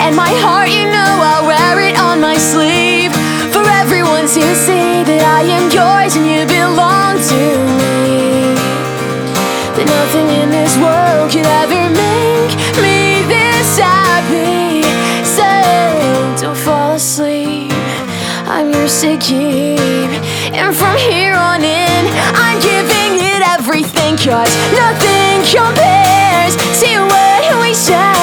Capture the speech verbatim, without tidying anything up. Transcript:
And my heart, you know, I'll wear it on my sleeve, for everyone to see that I am yours and you belong to me. That nothing in this world could ever make me this happy. So don't fall asleep, I'm yours to keep. And from here on in, I'm giving it everything, 'cause nothing compares to what we share.